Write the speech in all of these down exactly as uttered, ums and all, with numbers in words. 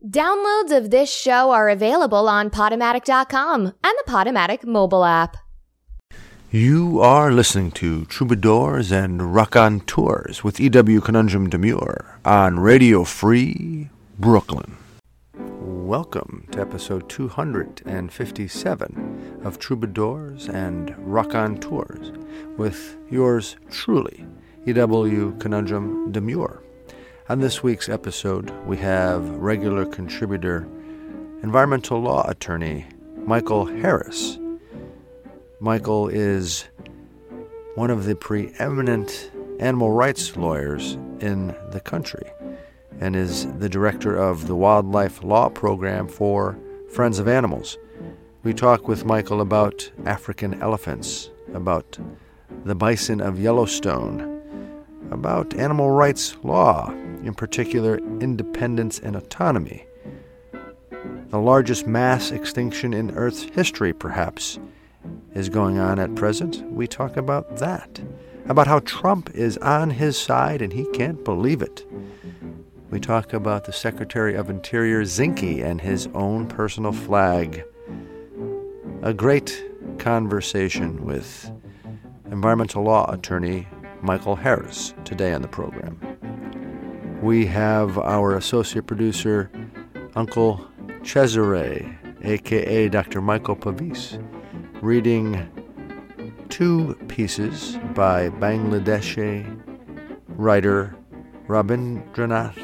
Downloads of this show are available on Podomatic dot com and the Podomatic mobile app. You are listening to Troubadours and Raconteurs with E W Conundrum Demure on Radio Free Brooklyn. Welcome to episode two hundred fifty-seven of Troubadours and Raconteurs with yours truly, E W Conundrum Demure. On this week's episode, we have regular contributor, environmental law attorney, Michael Harris. Michael is one of the preeminent animal rights lawyers in the country and is the director of the Wildlife Law Program for Friends of Animals. We talk with Michael about African elephants, about the bison of Yellowstone, about animal rights law, in particular independence and autonomy. The largest mass extinction in Earth's history, perhaps, is going on at present. We talk about that, about how Trump is on his side and he can't believe it. We talk about the Secretary of Interior Zinke and his own personal flag. A great conversation with environmental law attorney Michael Harris today on the program. We have our associate producer, Uncle Cesare, a k a. Doctor Michael Pavis, reading two pieces by Bangladeshi writer Rabindranath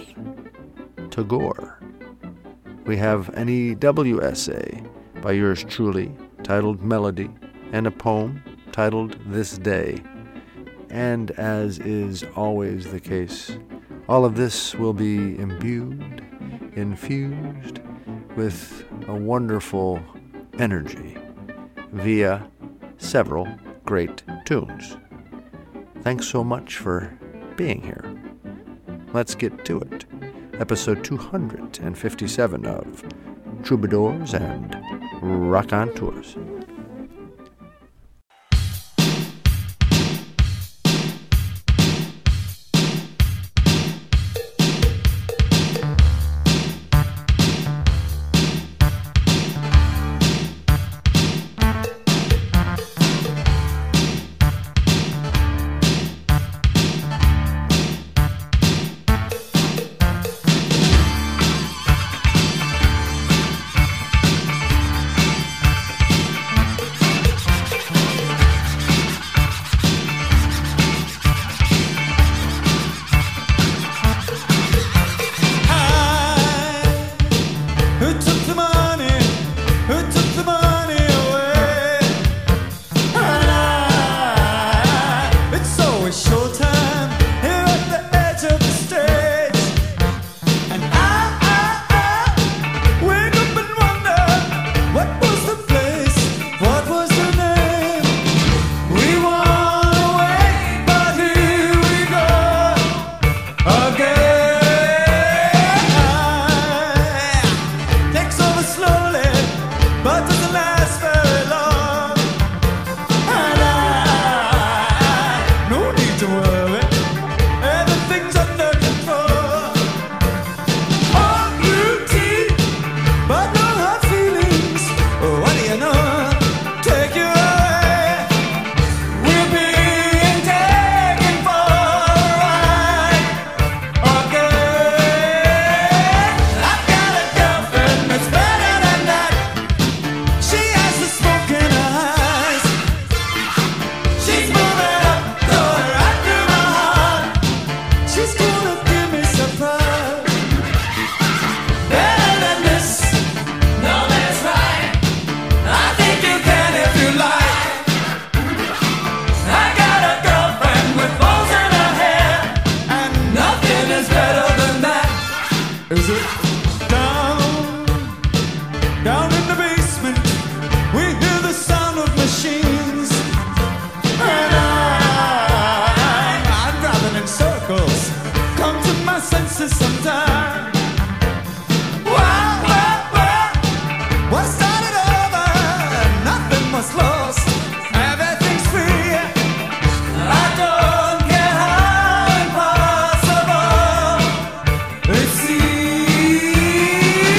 Tagore. We have an E W essay by yours truly, titled Melody, and a poem titled This Day. And as is always the case, all of this will be imbued, infused with a wonderful energy via several great tunes. Thanks so much for being here. Let's get to it. Episode two hundred fifty-seven of Troubadours and Raconteurs. Let's see.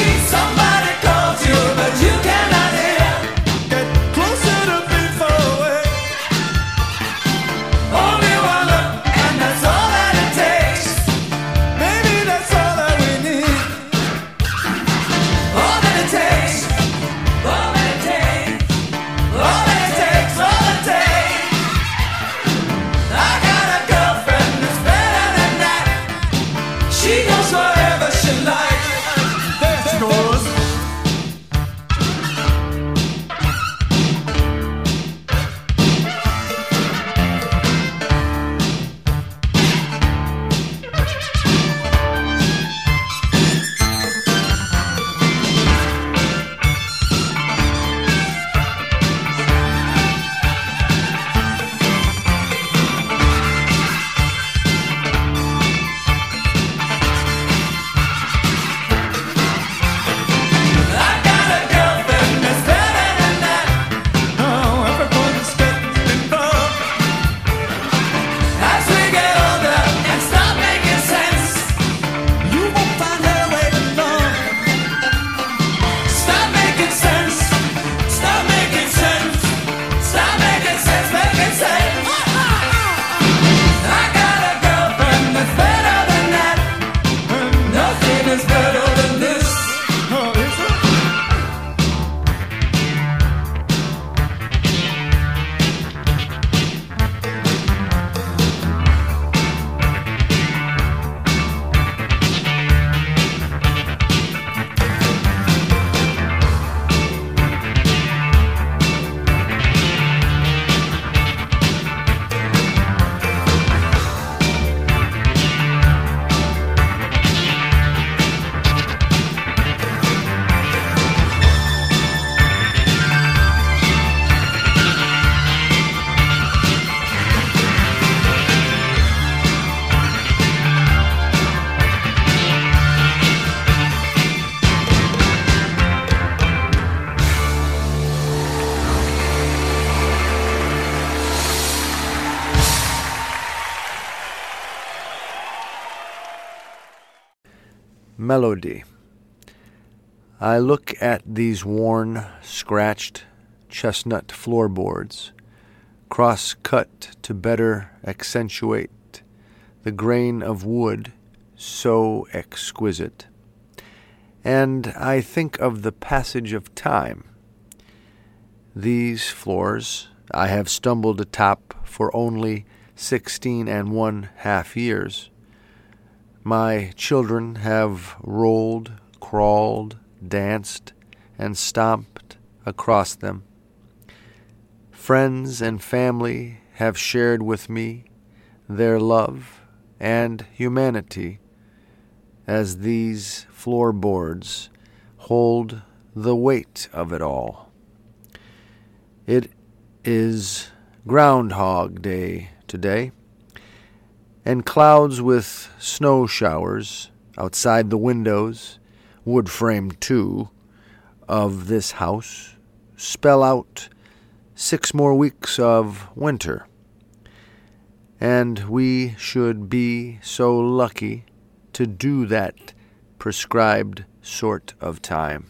melody. I look at these worn, scratched chestnut floorboards, cross-cut to better accentuate the grain of wood so exquisite. And I think of the passage of time. These floors I have stumbled atop for only sixteen and one half years. My children have rolled, crawled, danced, and stomped across them. Friends and family have shared with me their love and humanity as these floorboards hold the weight of it all. It is Groundhog Day today, and clouds with snow showers outside the windows, wood-framed too, of this house spell out six more weeks of winter. And we should be so lucky to do that prescribed sort of time.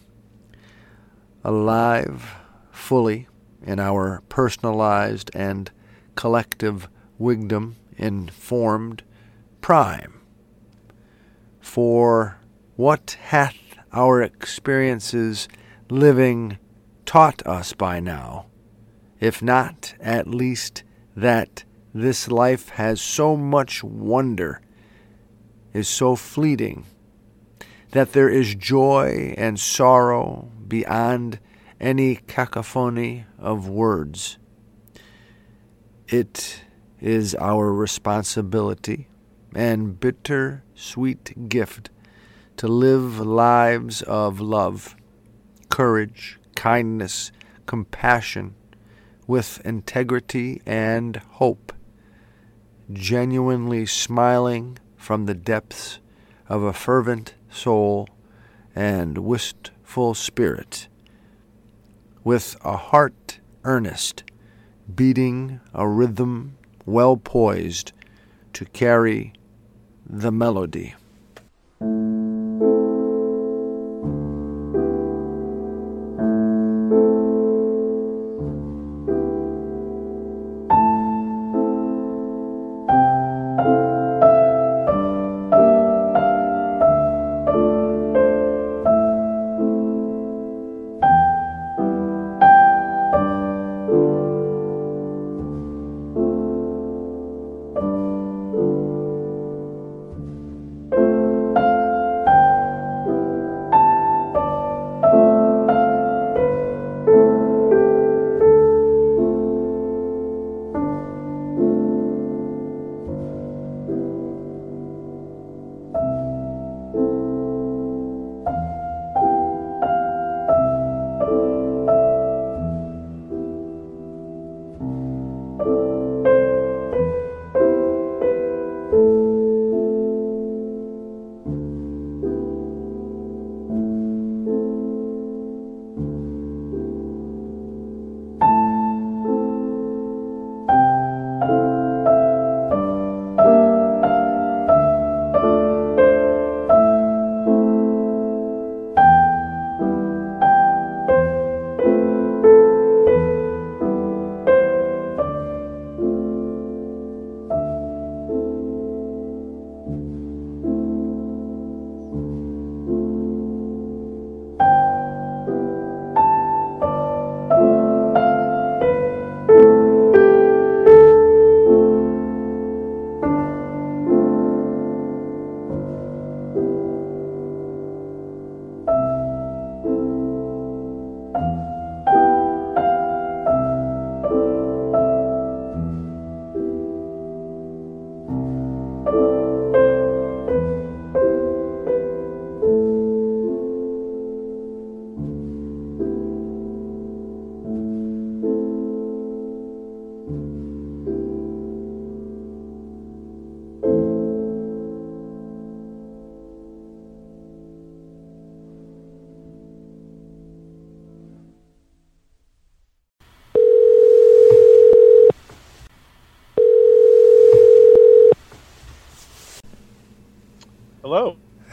Alive fully in our personalized and collective wigdom informed prime. For what hath our experiences living taught us by now, if not at least that this life has so much wonder, is so fleeting, that there is joy and sorrow beyond any cacophony of words. It is our responsibility and bitter sweet gift to live lives of love, courage, kindness, compassion, with integrity and hope, genuinely smiling from the depths of a fervent soul and wistful spirit, with a heart earnest, beating a rhythm well poised to carry the melody.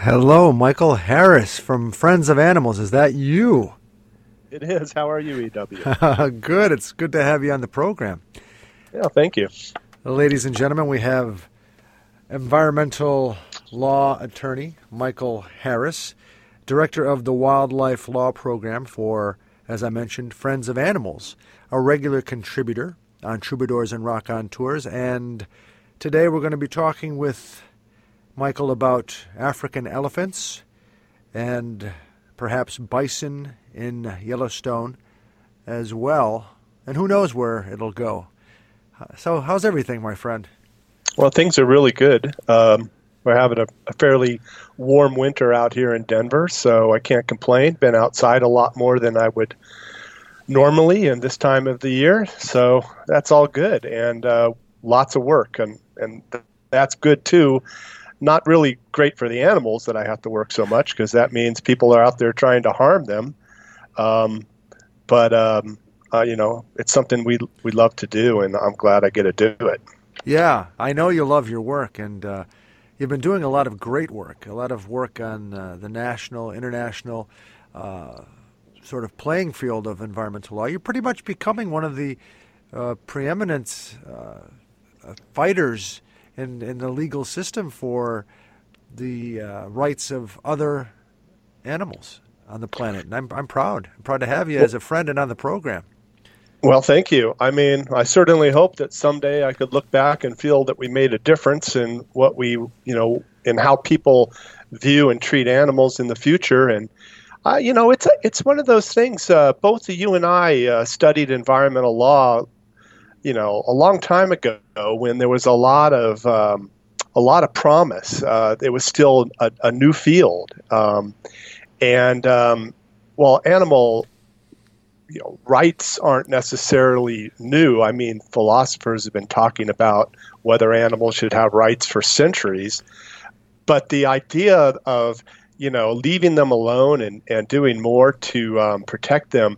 Hello, Michael Harris from Friends of Animals. Is that you? It is. How are you, E W? Good. It's good to have you on the program. Yeah, thank you. Ladies and gentlemen, we have environmental law attorney Michael Harris, director of the Wildlife Law Program for, as I mentioned, Friends of Animals, a regular contributor on Troubadours and Raconteurs. And today we're going to be talking with Michael about African elephants and perhaps bison in Yellowstone as well. And who knows where it'll go. So how's everything, my friend? Well, things are really good. Um, we're having a, a fairly warm winter out here in Denver, so I can't complain. Been outside a lot more than I would normally in this time of the year, so that's all good. And uh, lots of work, and, and that's good too. Not really great for the animals that I have to work so much, because that means people are out there trying to harm them. Um, but, um, uh, you know, it's something we we love to do, and I'm glad I get to do it. Yeah, I know you love your work, and uh, you've been doing a lot of great work, a lot of work on uh, the national, international uh, sort of playing field of environmental law. You're pretty much becoming one of the uh, preeminent uh, fighters in, in the legal system for the uh, rights of other animals on the planet. And I'm, I'm proud. I'm proud to have you as a friend and on the program. Well, thank you. I mean, I certainly hope that someday I could look back and feel that we made a difference in what we, you know, in how people view and treat animals in the future. And, uh, you know, it's a, it's one of those things. Uh, both you and I uh, studied environmental law, you know, a long time ago when there was a lot of um, a lot of promise. Uh, it was still a, a new field, um, and um, well, animal. You know, rights aren't necessarily new. I mean, philosophers have been talking about whether animals should have rights for centuries. But the idea of, you know, leaving them alone and, and doing more to um, protect them,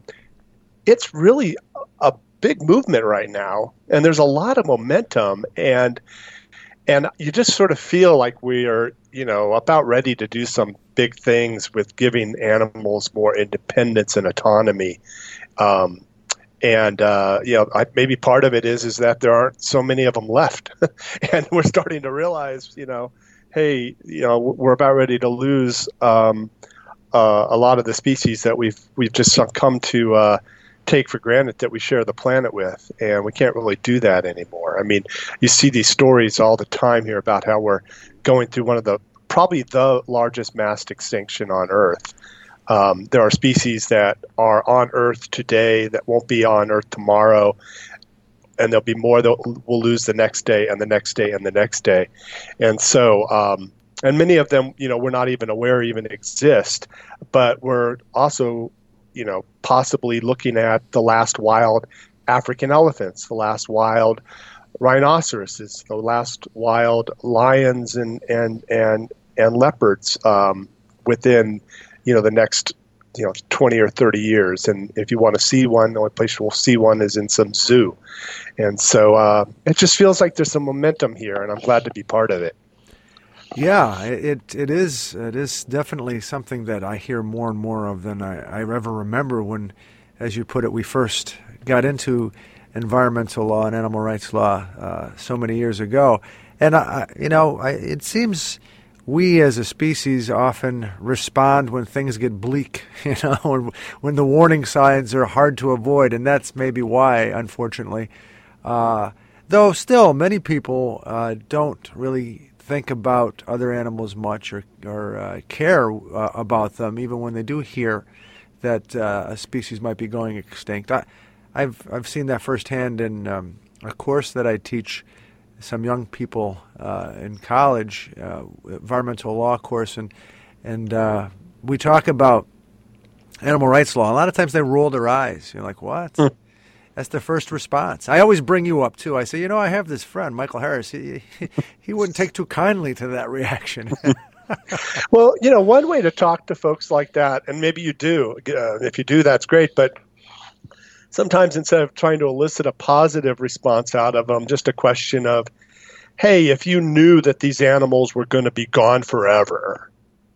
it's really a big movement right now. And there's a lot of momentum. And and you just sort of feel like we are, you know, about ready to do some big things with giving animals more independence and autonomy. Um, and, uh, you know, I, maybe part of it is, is that there aren't so many of them left. And we're starting to realize, you know, hey, you know, we're about ready to lose um, uh, a lot of the species that we've, we've just come to uh, take for granted that we share the planet with. And we can't really do that anymore. I mean, you see these stories all the time here about how we're going through one of the, probably the largest mass extinction on Earth. Um, there are species that are on Earth today that won't be on Earth tomorrow, and there'll be more that we'll lose the next day and the next day and the next day. And so, um, and many of them, you know, we're not even aware even exist, but we're also, you know, possibly looking at the last wild African elephants, the last wild rhinoceroses, the last wild lions and, and, and, and leopards um, within you know, the next, you know, twenty or thirty years. And if you want to see one, the only place you'll see one is in some zoo. And so uh, it just feels like there's some momentum here, and I'm glad to be part of it. Yeah, it it is it is definitely something that I hear more and more of than I, I ever remember when, as you put it, we first got into environmental law and animal rights law uh, so many years ago. And, I, you know, I, it seems we as a species often respond when things get bleak, you know, when, when the warning signs are hard to avoid, and that's maybe why, unfortunately. Uh, though still, many people uh, don't really think about other animals much or, or uh, care uh, about them, even when they do hear that uh, a species might be going extinct. I, I've I've seen that firsthand in um, a course that I teach some young people uh, in college, uh, environmental law course, and and uh, we talk about animal rights law. A lot of times they roll their eyes. You're like, what? Mm. That's the first response. I always bring you up, too. I say, you know, I have this friend, Michael Harris. He, he, he wouldn't take too kindly to that reaction. Well, you know, one way to talk to folks like that, and maybe you do, uh, if you do, that's great, but sometimes instead of trying to elicit a positive response out of them, just a question of, hey, if you knew that these animals were going to be gone forever,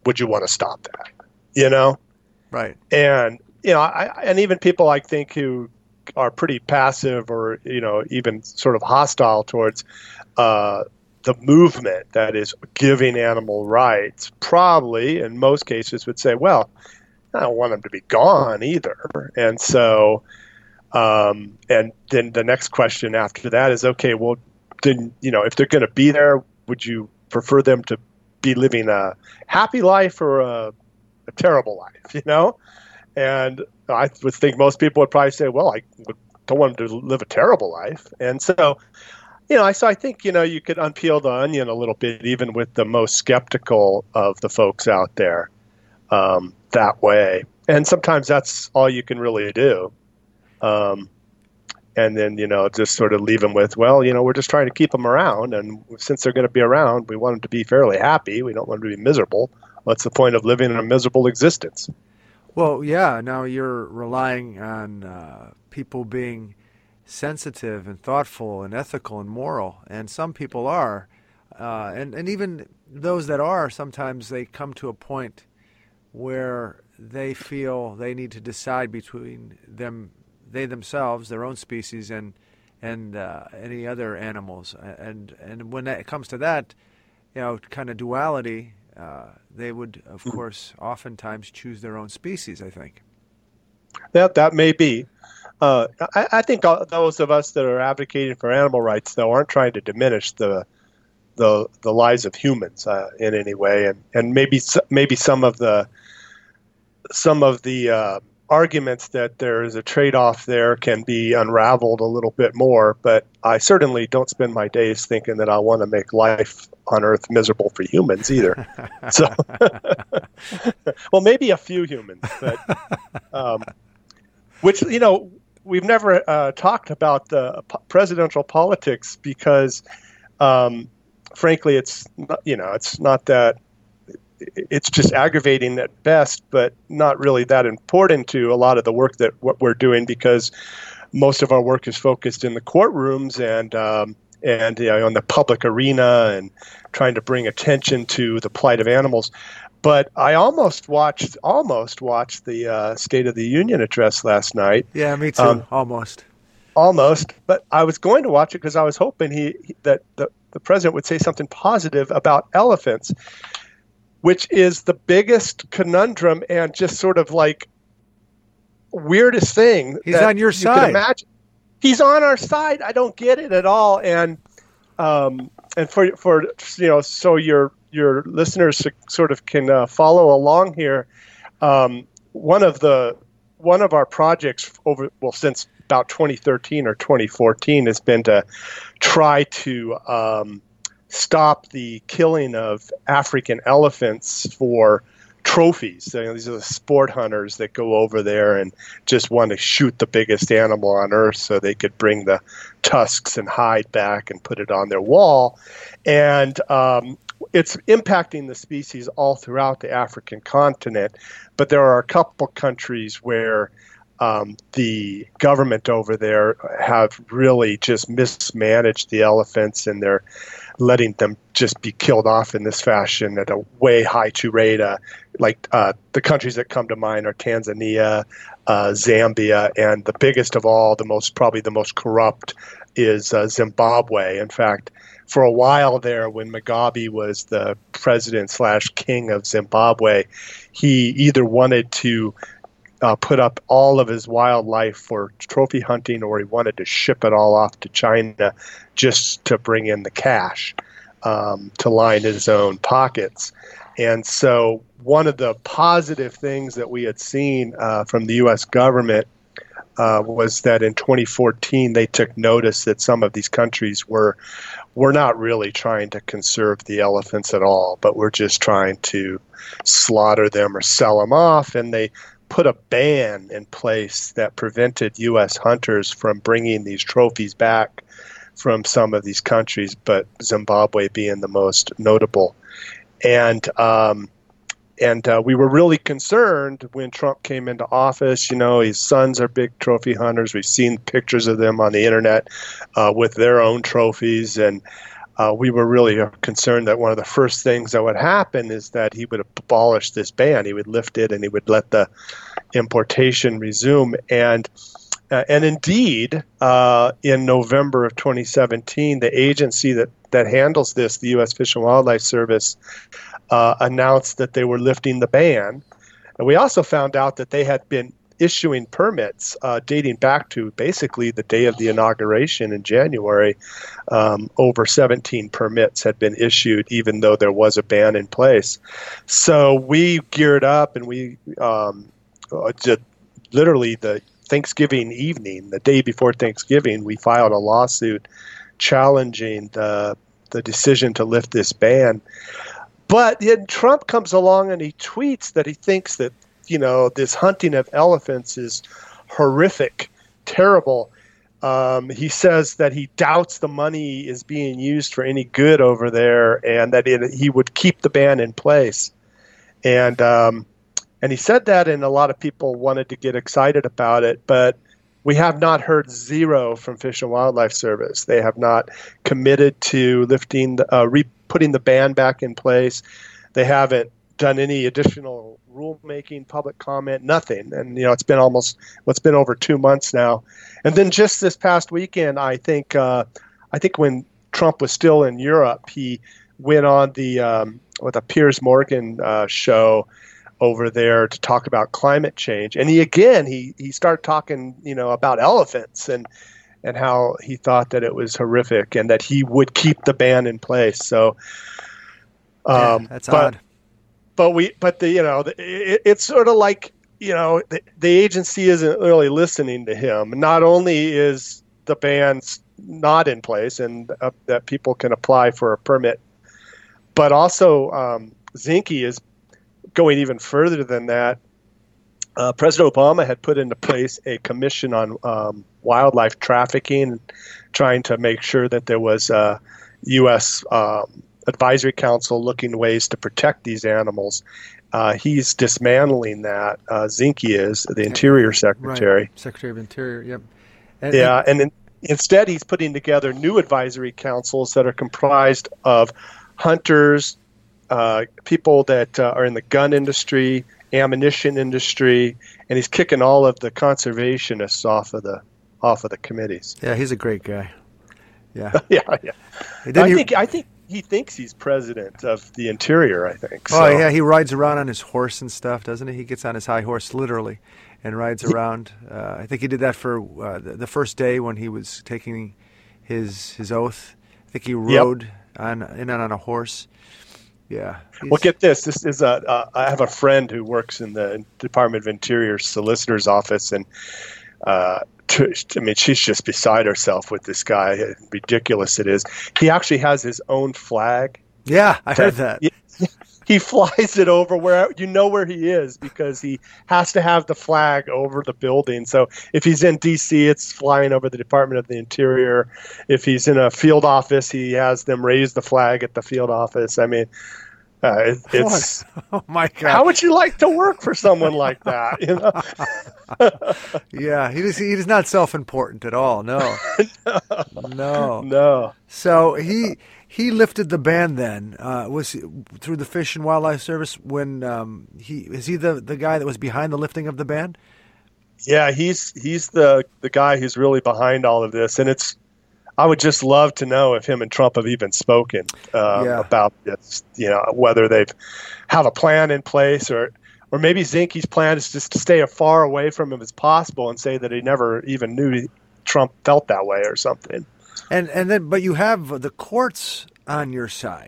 would you want to stop that? You know? Right. And, you know, I, and even people I think who are pretty passive or, you know, even sort of hostile towards uh, the movement that is giving animal rights probably in most cases would say, well, I don't want them to be gone either. And so, um, and then the next question after that is, okay, well, then, you know, if they're going to be there, would you prefer them to be living a happy life or a, a terrible life, you know? And I would think most people would probably say, well, I don't want them to live a terrible life. And so, you know, I, so I think, you know, you could unpeel the onion a little bit, even with the most skeptical of the folks out there um, that way. And sometimes that's all you can really do. Um, and then, you know, just sort of leave them with, well, you know, we're just trying to keep them around. And since they're going to be around, we want them to be fairly happy. We don't want them to be miserable. What's the point of living in a miserable existence? Well, yeah, now you're relying on uh, people being sensitive and thoughtful and ethical and moral, and some people are. Uh, and, and even those that are, sometimes they come to a point where they feel they need to decide between them, they themselves, their own species, and and uh, any other animals. And and when it comes to that, you know, kind of duality, uh, they would, of mm-hmm. course, oftentimes choose their own species, I think. That that may be. Uh, I, I think those of us that are advocating for animal rights, though, aren't trying to diminish the the the lives of humans uh, in any way, and and maybe maybe some of the some of the uh, arguments that there is a trade-off there can be unraveled a little bit more. But I certainly don't spend my days thinking that I want to make life on Earth miserable for humans either. So, well, maybe a few humans, but um, which you know. We've never uh, talked about the p- presidential politics because, um, frankly, it's not, you know it's not that it's just aggravating at best, but not really that important to a lot of the work that what we're doing because most of our work is focused in the courtrooms and um, and you know, in the public arena and trying to bring attention to the plight of animals. But I almost watched almost watched the uh, State of the Union address last night. Yeah, me too. Um, almost. Almost. But I was going to watch it because I was hoping he, he that the, the president would say something positive about elephants, which is the biggest conundrum and just sort of like weirdest thing. He's on your you side. Can imagine. He's on our side. I don't get it at all. And um, and for for you know, so you're. your listeners sort of can uh, follow along here. Um, one of the one of our projects over well since about twenty thirteen or twenty fourteen has been to try to um, stop the killing of African elephants for trophies. You know, these are the sport hunters that go over there and just want to shoot the biggest animal on Earth so they could bring the tusks and hide back and put it on their wall. And um, it's impacting the species all throughout the African continent, but there are a couple countries where um, the government over there have really just mismanaged the elephants, and they're letting them just be killed off in this fashion at a way high too rate. Uh, like uh, the countries that come to mind are Tanzania, uh, Zambia, and the biggest of all, the most probably the most corrupt, is uh, Zimbabwe. In fact, for a while there, when Mugabe was the president slash king of Zimbabwe, he either wanted to uh, put up all of his wildlife for trophy hunting, or he wanted to ship it all off to China just to bring in the cash um, to line his own pockets. And so one of the positive things that we had seen uh, from the U S government uh, was that in twenty fourteen they took notice that some of these countries were were not really trying to conserve the elephants at all, but were just trying to slaughter them or sell them off. And they put a ban in place that prevented U S hunters from bringing these trophies back from some of these countries, but Zimbabwe being the most notable. And um, and uh, we were really concerned when Trump came into office. You know, his sons are big trophy hunters. We've seen pictures of them on the internet uh, with their own trophies. And uh, we were really concerned that one of the first things that would happen is that he would abolish this ban. He would lift it and he would let the importation resume. And uh, and indeed, uh, in November of twenty seventeen, the agency that, that handles this, the U S Fish and Wildlife Service, uh, announced that they were lifting the ban. And we also found out that they had been issuing permits uh, dating back to basically the day of the inauguration in January. Um, over seventeen permits had been issued, even though there was a ban in place. So we geared up, and we um, just literally the Thanksgiving evening, the day before Thanksgiving, we filed a lawsuit challenging the the decision to lift this ban. But then Trump comes along and he tweets that he thinks that, you know, this hunting of elephants is horrific, terrible. Um, he says that he doubts the money is being used for any good over there, and that it, he would keep the ban in place. And um, and he said that, and a lot of people wanted to get excited about it, but we have not heard zero from Fish and Wildlife Service. They have not committed to lifting, the, uh, re- putting the ban back in place. They haven't done any additional rulemaking, public comment, nothing. And, you know, it's been almost, well, it's been over two months now. And then just this past weekend, I think, uh, I think when Trump was still in Europe, he went on the, um, with a Piers Morgan uh, show over there to talk about climate change. And he, again, he, he started talking, you know, about elephants and, and how he thought that it was horrific and that he would keep the ban in place. So, um, yeah, that's but, odd. But we, but the, you know, the, it, it's sort of like, you know, the, the agency isn't really listening to him. Not only is the ban not in place and uh, that people can apply for a permit, but also um, Zinke is going even further than that. Uh, President Obama had put into place a commission on um, wildlife trafficking, trying to make sure that there was a U S um, advisory council looking ways to protect these animals. Uh, he's dismantling that. Uh, Zinke is the Interior Secretary. Right. Secretary of Interior, yep. And, yeah, and in, instead he's putting together new advisory councils that are comprised of hunters, uh, people that uh, are in the gun industry, ammunition industry, and he's kicking all of the conservationists off of the off of the committees. Yeah, he's a great guy. Yeah, yeah, yeah. I you... think I think he thinks he's president of the Interior. I think. Oh so. yeah, he rides around on his horse and stuff, doesn't he? He gets on his high horse literally and rides around. Uh, I think he did that for uh, the, the first day when he was taking his his oath. I think he rode yep. on in on a horse. Yeah. Well, get this. This is a. Uh, I have a friend who works in the Department of Interior solicitor's office, and uh, to, I mean, she's just beside herself with this guy. How ridiculous it is. He actually has his own flag. Yeah, I heard that. He, he flies it over where you know where he is because he has to have the flag over the building. So if he's in D C, it's flying over the Department of the Interior. If he's in a field office, he has them raise the flag at the field office. I mean, uh, it, it's oh my God! How would you like to work for someone like that? You know? Yeah, he is. He is not self-important at all. No, no, no, no. So he. He lifted the ban then. Uh, was he, through the Fish and Wildlife Service when um, he is he the, the guy that was behind the lifting of the ban? Yeah, he's he's the the guy who's really behind all of this, and it's. I would just love to know if him and Trump have even spoken uh, yeah. about this. You know, whether they've have a plan in place, or or maybe Zinke's plan is just to stay as far away from him as possible and say that he never even knew Trump felt that way or something. And and then, but you have the courts on your side.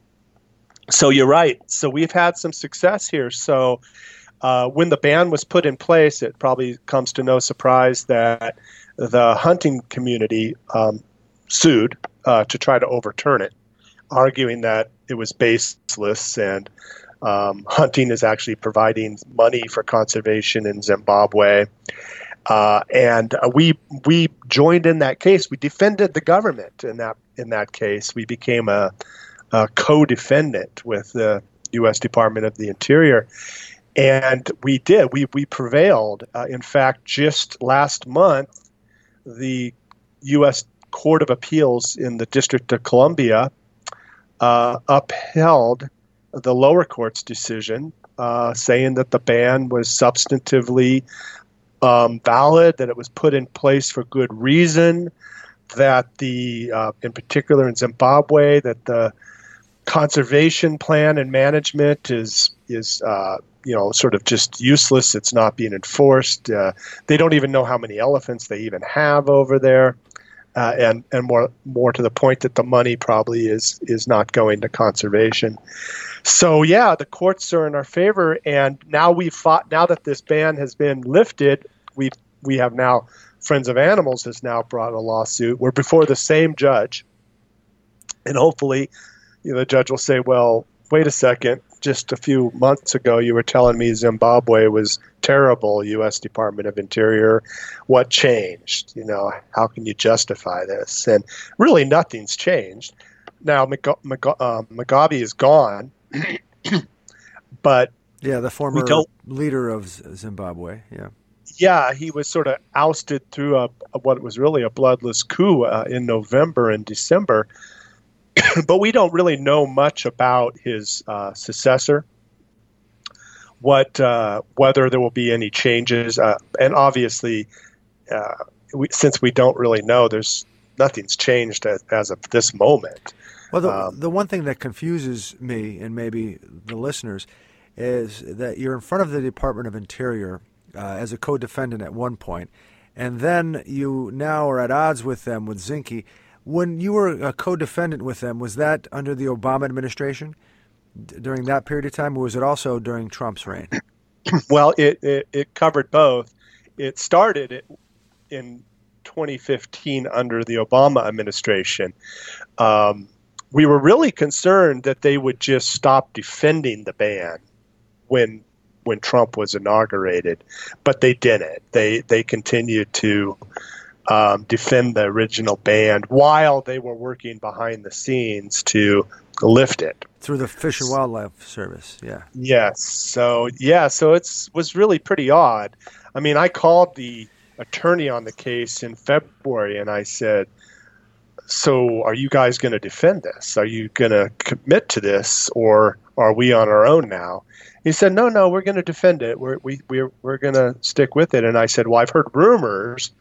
So you're right. So we've had some success here. So uh, when the ban was put in place, it probably comes to no surprise that the hunting community um, sued uh, to try to overturn it, arguing that it was baseless and um, hunting is actually providing money for conservation in Zimbabwe. Uh, and uh, we we joined in that case. We defended the government in that in that case. We became a, a co-defendant with the U S Department of the Interior, and we did. We we prevailed. Uh, in fact, just last month, the U S Court of Appeals in the District of Columbia uh, upheld the lower court's decision, uh, saying that the ban was substantively um, valid, that it was put in place for good reason, that the, uh, in particular in Zimbabwe, that the conservation plan and management is is uh, you know sort of just useless. It's not being enforced. Uh, they don't even know how many elephants they even have over there, uh, and and more more to the point that the money probably is is not going to conservation. So yeah, the courts are in our favor, and now we fought. Now that this ban has been lifted, we we have now Friends of Animals has now brought a lawsuit. We're before the same judge, and hopefully, you know, the judge will say, well, wait a second, just a few months ago you were telling me Zimbabwe was terrible, U S Department of Interior. What changed? You know, how can you justify this? And really nothing's changed. Now Mug- Mug- uh, Mugabe is gone, but yeah, the former leader of Zimbabwe, yeah. Yeah, he was sort of ousted through a, a what was really a bloodless coup uh, in November and December. But we don't really know much about his uh, successor, what uh, whether there will be any changes. Uh, and obviously, uh, we, since we don't really know, there's nothing's changed as, as of this moment. Well, the, um, the one thing that confuses me and maybe the listeners is that you're in front of the Department of Interior uh, as a co-defendant at one point, and then you now are at odds with them, with Zinke. When you were a co-defendant with them, was that under the Obama administration d- during that period of time, or was it also during Trump's reign? Well, it, it, it covered both. It started in twenty fifteen under the Obama administration. Um, we were really concerned that they would just stop defending the ban when when Trump was inaugurated, but they didn't. They they continued to Um, defend the original ban while they were working behind the scenes to lift it through the Fish and Wildlife Service. Yeah. Yes. So yeah. So it's was really pretty odd. I mean, I called the attorney on the case in February, and I said, "So, are you guys going to defend this? Are you going to commit to this, or are we on our own now?" He said, "No, no, we're going to defend it. We're we we're we're going to stick with it." And I said, "Well, I've heard rumors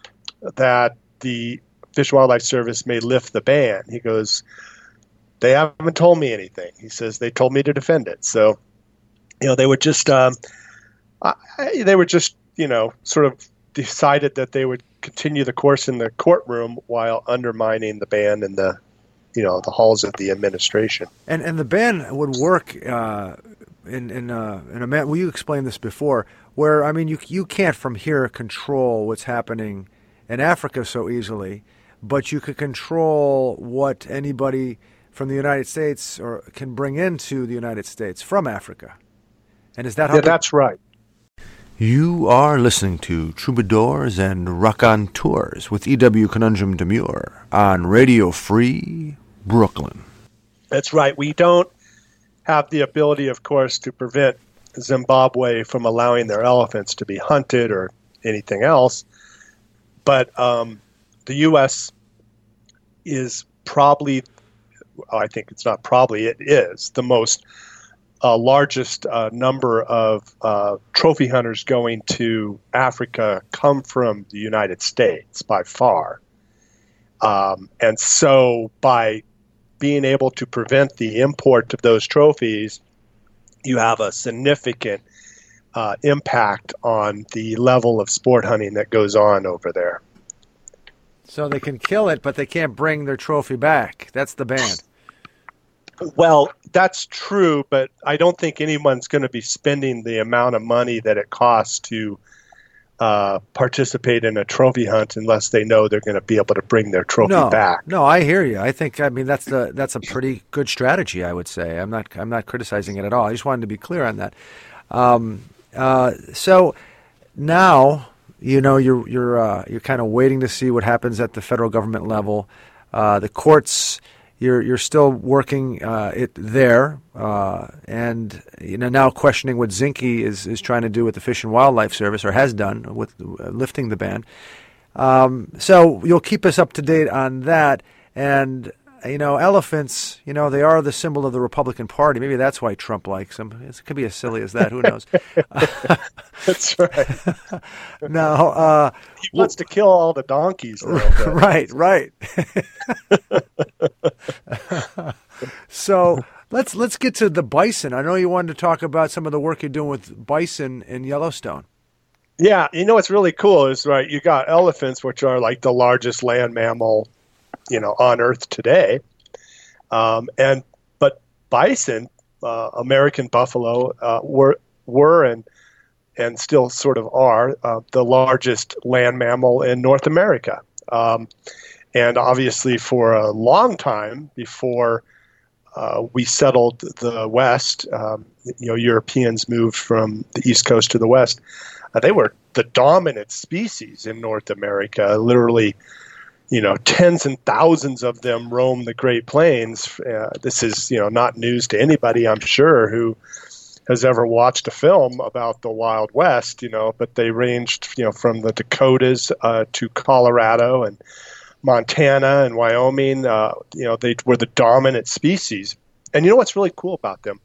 that the Fish and Wildlife Service may lift the ban." He goes, "They haven't told me anything." He says, "They told me to defend it." So, you know, they were just, um, I, they were just, you know, sort of decided that they would continue the course in the courtroom while undermining the ban in the, you know, the halls of the administration. And and the ban would work uh, in in uh, in a man. Well, you explained this before, where I mean, you you can't from here control what's happening in Africa so easily, but you could control what anybody from the United States or can bring into the United States from Africa. And is that how? Yeah, that's right. You are listening to Troubadours and Raconteurs with E W Conundrum Demure on Radio Free Brooklyn. That's right. We don't have the ability, of course, to prevent Zimbabwe from allowing their elephants to be hunted or anything else. But um, the U S is probably, I think it's not probably, it is the most uh, largest uh, number of uh, trophy hunters going to Africa come from the United States by far. Um, and so by being able to prevent the import of those trophies, you have a significant Uh, impact on the level of sport hunting that goes on over there. So they can kill it, but they can't bring their trophy back. That's the ban. Well, that's true, but I don't think anyone's going to be spending the amount of money that it costs to uh, participate in a trophy hunt unless they know they're going to be able to bring their trophy no, back. No, I hear you. I think I mean that's the that's a pretty good strategy, I would say. I'm not I'm not criticizing it at all. I just wanted to be clear on that. Um, Uh, so now, you know, you're you're uh, you're kind of waiting to see what happens at the federal government level. Uh, the courts, you're you're still working uh, it there, uh, and you know now questioning what Zinke is is trying to do with the Fish and Wildlife Service or has done with uh, lifting the ban. Um, so you'll keep us up to date on that. And, you know, elephants, you know, they are the symbol of the Republican Party. Maybe that's why Trump likes them. It could be as silly as that. Who knows? That's right. No, uh, he wants to kill all the donkeys. Though, right, right. So let's let's get to the bison. I know you wanted to talk about some of the work you're doing with bison in Yellowstone. Yeah, you know what's really cool is, right, you got elephants, which are like the largest land mammal, you know, on Earth today. Um, and but bison, uh, American buffalo, uh, were were and and still sort of are uh, the largest land mammal in North America. Um, and obviously, for a long time before uh, we settled the West, um, you know, Europeans moved from the East Coast to the West. Uh, they were the dominant species in North America. Literally, you know, tens and thousands of them roam the Great Plains. Uh, this is, you know, not news to anybody, I'm sure, who has ever watched a film about the Wild West, you know, but they ranged, you know, from the Dakotas uh, to Colorado and Montana and Wyoming. Uh, you know, they were the dominant species. And you know what's really cool about them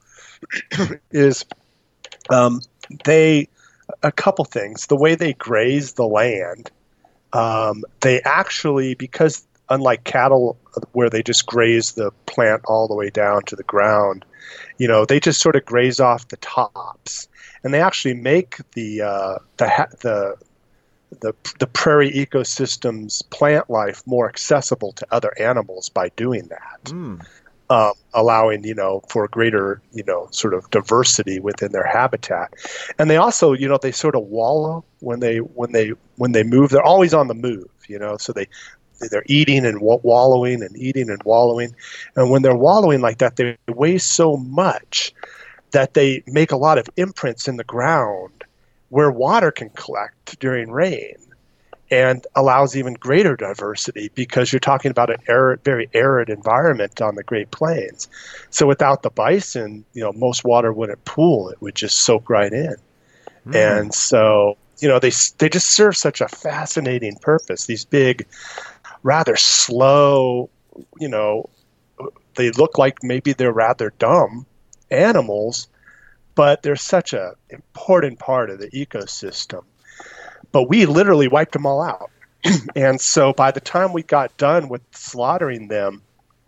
is um, they, a couple things, the way they graze the land, um, they actually, because unlike cattle where they just graze the plant all the way down to the ground, you know, they just sort of graze off the tops, and they actually make the uh, the the the the prairie ecosystem's plant life more accessible to other animals by doing that, mm. um, allowing, you know, for greater, you know, sort of diversity within their habitat. And they also, you know, they sort of wallow when they when they when they move. They're always on the move, you know, so they. They're eating and wallowing and eating and wallowing. And when they're wallowing like that, they weigh so much that they make a lot of imprints in the ground where water can collect during rain, and allows even greater diversity because you're talking about an arid, very arid environment on the Great Plains. So without the bison, you know, most water wouldn't pool. It would just soak right in. Mm. And so, you know, they they just serve such a fascinating purpose. These big, rather slow, you know, they look like maybe they're rather dumb animals, but they're such an important part of the ecosystem. But we literally wiped them all out. And so by the time we got done with slaughtering them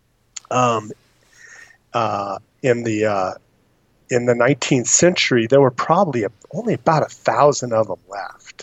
um, uh, in the uh, in the nineteenth century, there were probably a, only about a thousand of them left.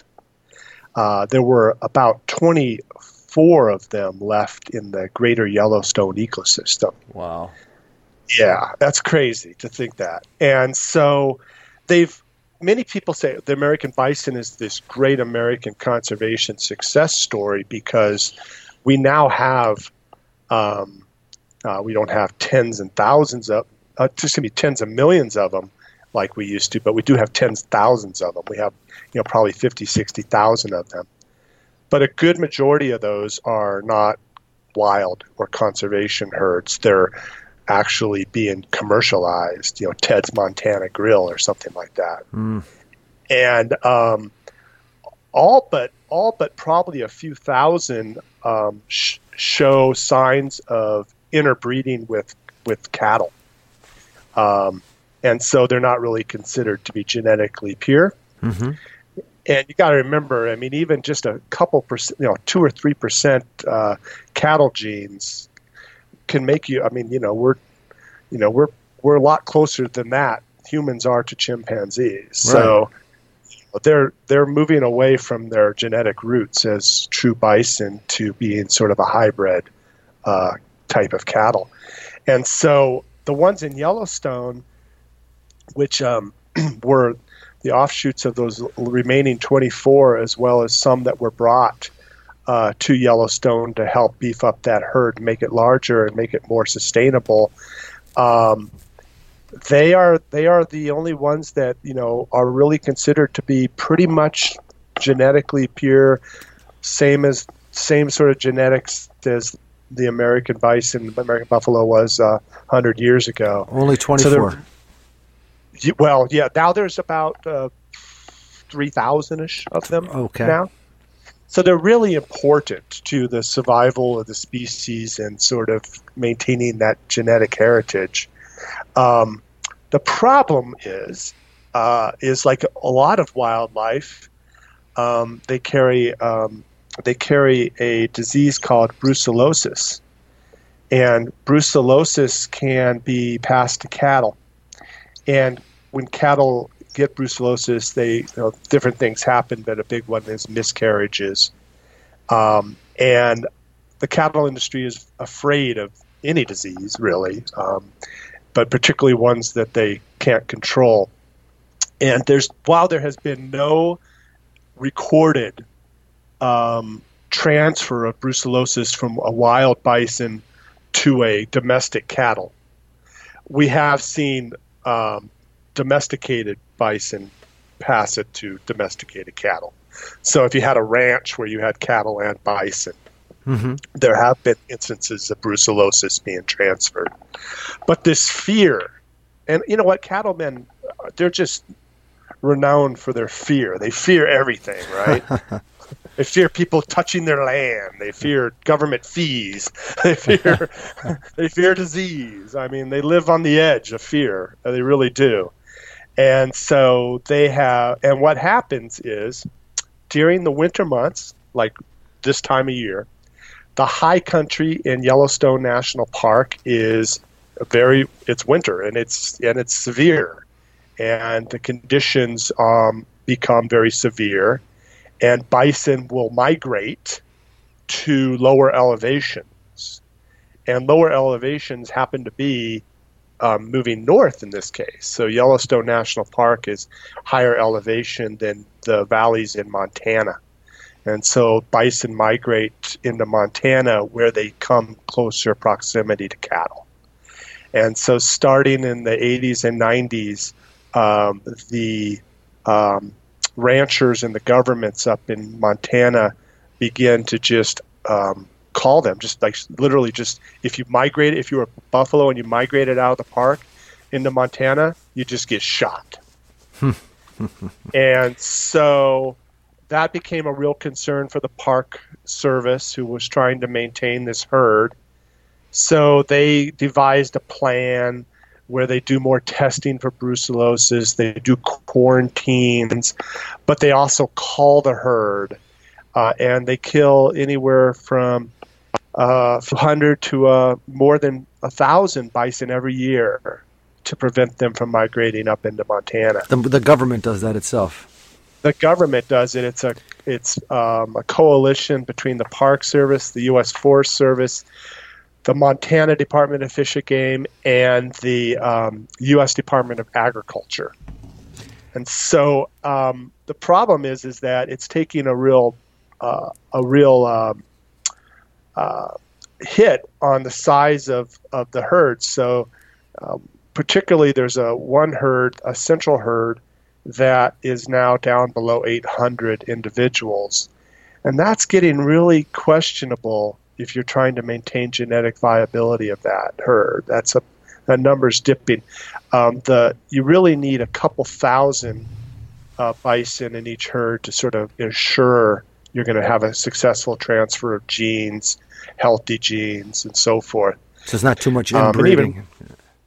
Uh, there were about twenty-four of them left in the greater Yellowstone ecosystem. Wow. Yeah, that's crazy to think that. And so they've, many people say the American bison is this great American conservation success story because we now have, um, uh, we don't have tens and thousands of, uh, just going to be tens of millions of them like we used to, but we do have tens of thousands of them. We have, you know, probably fifty, sixty thousand of them. But a good majority of those are not wild or conservation herds. They're actually being commercialized, you know, Ted's Montana Grill or something like that. Mm. And um, all but all but probably a few thousand um, sh- show signs of interbreeding with with cattle, um, and so they're not really considered to be genetically pure. Mm-hmm. And you got to remember, I mean, even just a couple percent, you know, two or three percent uh, cattle genes can make you. I mean, you know, we're, you know, we're we're a lot closer than that humans are to chimpanzees. Right. So they're they're moving away from their genetic roots as true bison to being sort of a hybrid uh, type of cattle. And so the ones in Yellowstone, which um, were the offshoots of those remaining twenty-four, as well as some that were brought uh, to Yellowstone to help beef up that herd, make it larger and make it more sustainable. Um, they are they are the only ones that, you know, are really considered to be pretty much genetically pure, same as same sort of genetics as the American bison, American buffalo was uh, one hundred years ago. Only twenty-four. So well, yeah, now there's about uh, three thousand-ish of them okay. now. So they're really important to the survival of the species and sort of maintaining that genetic heritage. Um, the problem is, uh, is like a lot of wildlife, um, they carry um, they carry a disease called brucellosis, and brucellosis can be passed to cattle. And when cattle get brucellosis, they you know, different things happen, but a big one is miscarriages. Um, and the cattle industry is afraid of any disease, really, um, but particularly ones that they can't control. And there's while there has been no recorded um, transfer of brucellosis from a wild bison to a domestic cattle, we have seen um, domesticated bison pass it to domesticated cattle. So if you had a ranch where you had cattle and bison, mm-hmm. there have been instances of brucellosis being transferred. But this fear, and you know what, cattlemen, they're just renowned for their fear. They fear everything, right? They fear people touching their land. They fear government fees. They fear they fear disease. I mean, they live on the edge of fear. They really do. And so they have, and what happens is during the winter months, like this time of year, the high country in Yellowstone National Park is very, it's winter and it's, and it's severe. And the conditions um, become very severe, and bison will migrate to lower elevations. And lower elevations happen to be um, moving north in this case. So Yellowstone National Park is higher elevation than the valleys in Montana. And so bison migrate into Montana where they come closer proximity to cattle. And so starting in the eighties and nineties, um, the um, ranchers and the governments up in Montana began to just um, call them, just like literally just, if you migrate, if you were a buffalo and you migrated out of the park into Montana, you just get shot. And so that became a real concern for the Park Service, who was trying to maintain this herd. So they devised a plan where they do more testing for brucellosis, they do quarantines, but they also call the herd, uh, and they kill anywhere from uh, one hundred to uh, more than one thousand bison every year to prevent them from migrating up into Montana. The, the government does that itself. The government does it. It's a it's um, a coalition between the Park Service, the U S Forest Service, the Montana Department of Fish and Game, and the um, U S Department of Agriculture. And so um, the problem is is that it's taking a real uh, a real um, uh, hit on the size of, of the herd. So um, particularly there's a one herd, a central herd, that is now down below eight hundred individuals. And that's getting really questionable if you're trying to maintain genetic viability of that herd. That's a that number's dipping. Um, the you really need a couple thousand uh, bison in each herd to sort of ensure you're going to have a successful transfer of genes, healthy genes, and so forth. So it's not too much inbreeding. Um,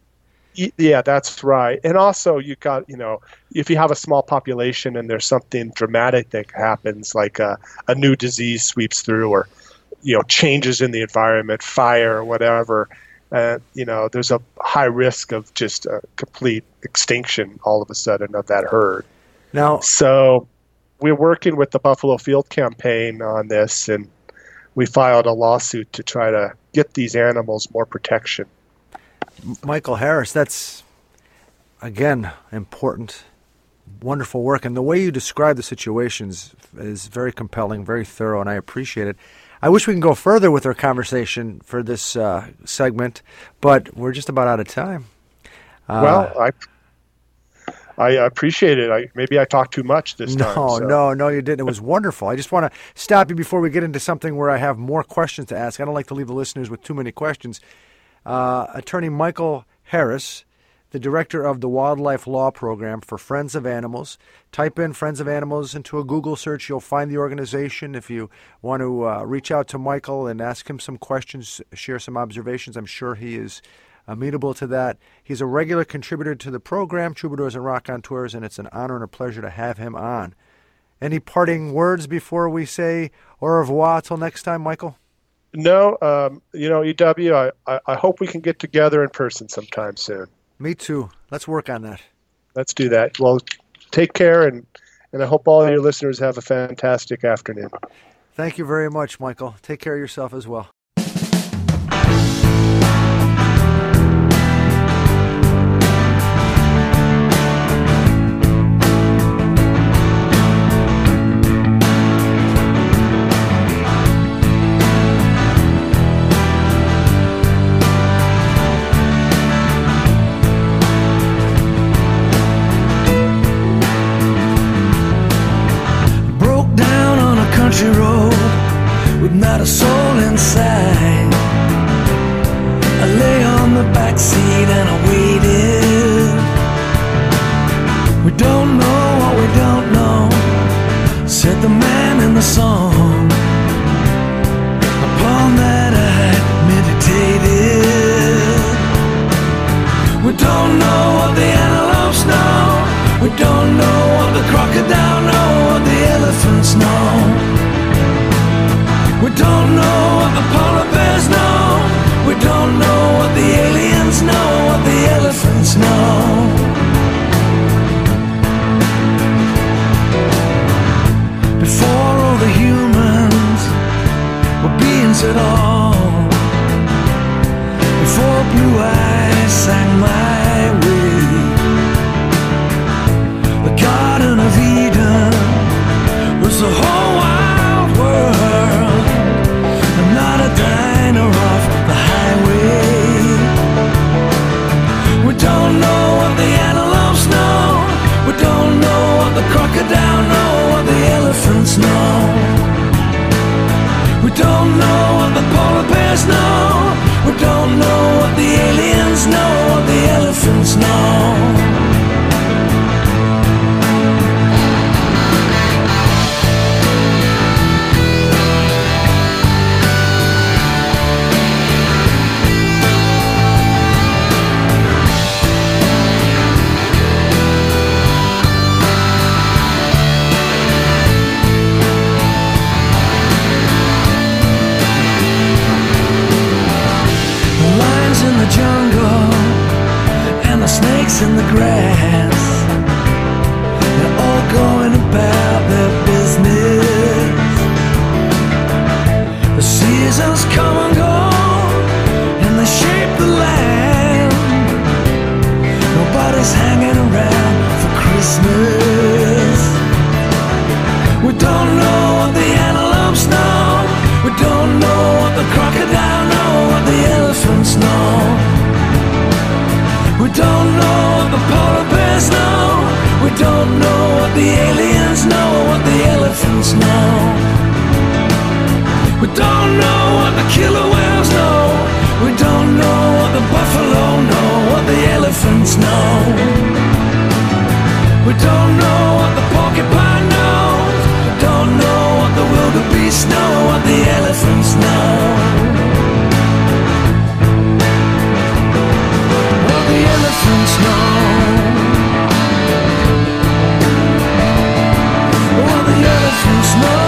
Yeah, that's right. And also you got, you know, if you have a small population and there's something dramatic that happens, like a, a new disease sweeps through, or, you know, changes in the environment, fire or whatever, uh, you know, there's a high risk of just a complete extinction all of a sudden of that herd. Now, so we're working with the Buffalo Field Campaign on this, and we filed a lawsuit to try to get these animals more protection. Michael Harris, that's, again, important, wonderful work. And the way you describe the situations is very compelling, very thorough, and I appreciate it. I wish we can go further with our conversation for this uh, segment, but we're just about out of time. Uh, well, I I appreciate it. I, maybe I talked too much this no, time. No, so. no, no, you didn't. It was wonderful. I just want to stop you before we get into something where I have more questions to ask. I don't like to leave the listeners with too many questions. Uh, attorney Michael Harris the director of the Wildlife Law Program for Friends of Animals. Type in Friends of Animals into a Google search. You'll find the organization. If you want to uh, reach out to Michael and ask him some questions, share some observations, I'm sure he is amenable to that. He's a regular contributor to the program, Troubadours and Raconteurs, and it's an honor and a pleasure to have him on. Any parting words before we say au revoir till next time, Michael? No, um, you know, E W, I, I, I hope we can get together in person sometime soon. Me too. Let's work on that. Let's do that. Well, take care, and, and I hope all of your listeners have a fantastic afternoon. Thank you very much, Michael. Take care of yourself as well. Country road with not a soul inside. I lay on the back seat and I waited. We don't know what we don't know, said the man in the song. Upon that I meditated. We don't know what the antelopes know. We don't know what the crocodile know, what the elephants know. We don't know what the polar bears know. We don't know what the aliens know, what the elephants know. Before all the humans were beings at all, before blue eyes sang my way, the Garden of Eden was the whole wild world, and not a diner off the highway. We don't know what the antelopes know. We don't know what the crocodile know, what the elephants know. We don't know what the polar bears know. We don't know what the aliens know, what the elephants know. Jungle and the snakes in the grass, they're all going about their business. The seasons come and go and they shape the land. Nobody's hanging around for Christmas. We don't know what the antelopes know. We don't know what the crocodile know, what the elephants know. We don't know what the polar bears know. We don't know what the aliens know, what the elephants know. We don't know what the killer whales know. We don't know what the buffalo know, what the elephants know. We don't know what the porcupine knows. We don't know what the wildebeest know, what the elephants know. What the elephants know. What the elephants know.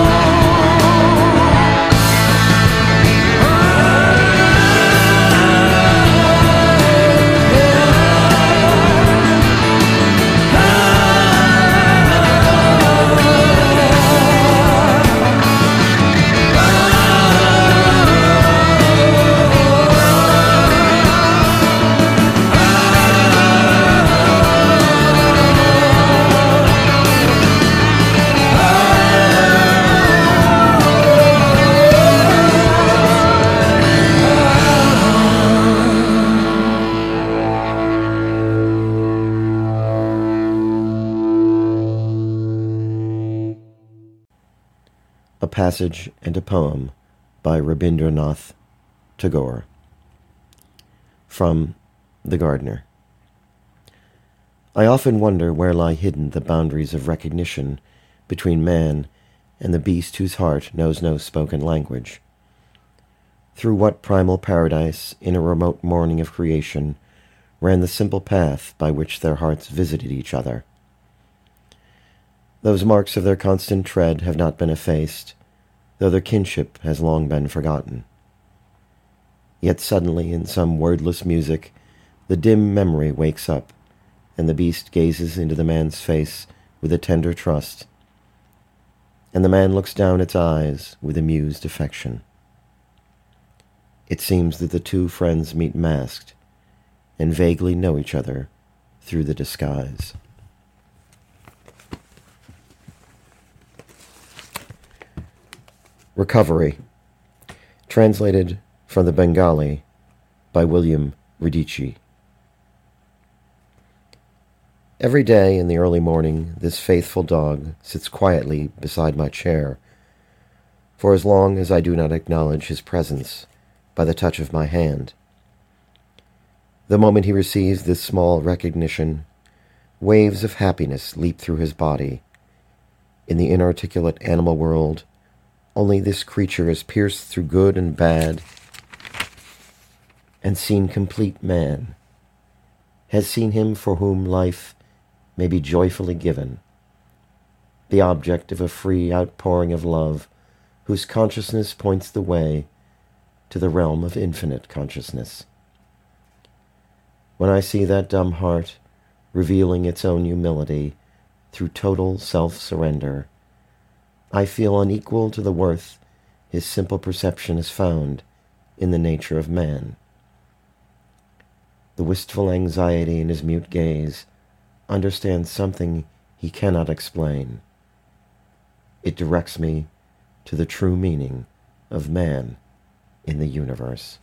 A Passage and a Poem by Rabindranath Tagore. From The Gardener. I often wonder where lie hidden the boundaries of recognition between man and the beast whose heart knows no spoken language. Through what primal paradise, in a remote morning of creation, ran the simple path by which their hearts visited each other? Those marks of their constant tread have not been effaced, though their kinship has long been forgotten. Yet suddenly, in some wordless music, the dim memory wakes up, and the beast gazes into the man's face with a tender trust, and the man looks down its eyes with amused affection. It seems that the two friends meet masked, and vaguely know each other through the disguise. Recovery, translated from the Bengali by William Radici. Every day in the early morning, this faithful dog sits quietly beside my chair, for as long as I do not acknowledge his presence by the touch of my hand. The moment he receives this small recognition, waves of happiness leap through his body. In the inarticulate animal world, only this creature has pierced through good and bad and seen complete man, has seen him for whom life may be joyfully given, the object of a free outpouring of love, whose consciousness points the way to the realm of infinite consciousness. When I see that dumb heart revealing its own humility through total self-surrender, I feel unequal to the worth his simple perception has found in the nature of man. The wistful anxiety in his mute gaze understands something he cannot explain. It directs me to the true meaning of man in the universe.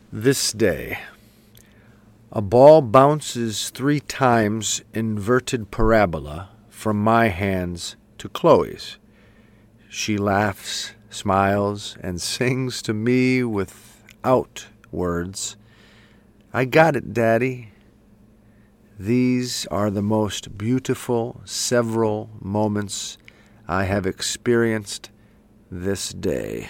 This day. A ball bounces three times inverted parabola from my hands to Chloe's. She laughs, smiles, and sings to me without words. I got it, Daddy. These are the most beautiful several moments I have experienced this day.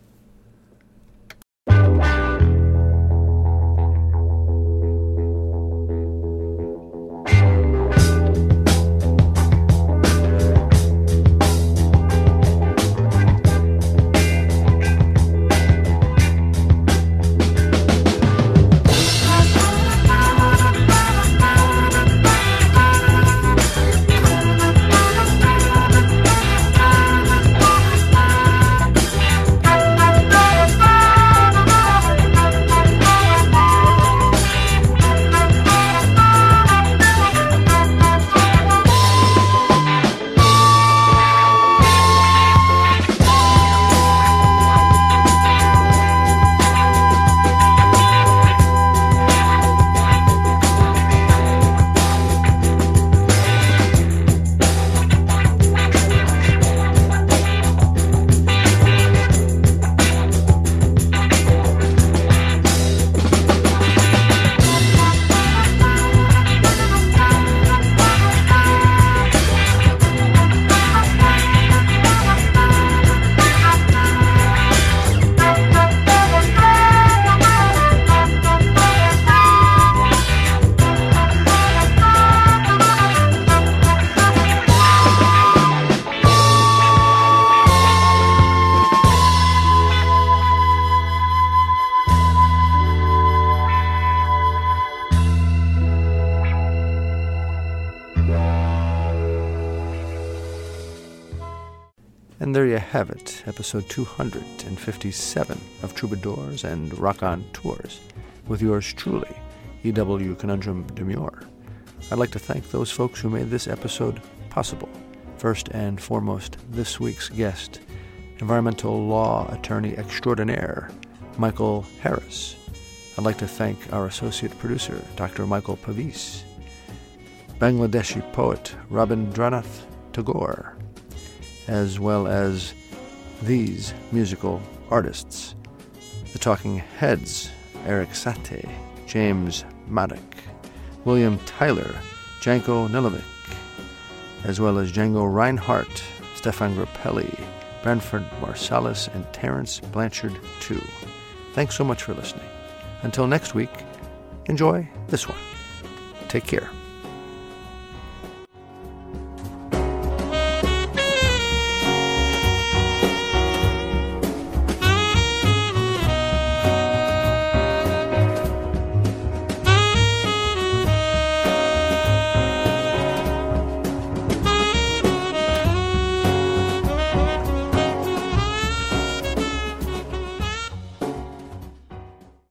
And there you have it, episode two hundred fifty-seven of Troubadours and Raconteurs, with yours truly, E W Conundrum Demure. I'd like to thank those folks who made this episode possible. First and foremost, this week's guest, environmental law attorney extraordinaire, Michael Harris. I'd like to thank our associate producer, Doctor Michael Pavis, Bangladeshi poet Rabindranath Tagore, as well as these musical artists: the Talking Heads, Eric Satie, James Maddock, William Tyler, Janko Nilovic, as well as Django Reinhardt, Stefan Grappelli, Branford Marsalis, and Terence Blanchard, too. Thanks so much for listening. Until next week, enjoy this one. Take care.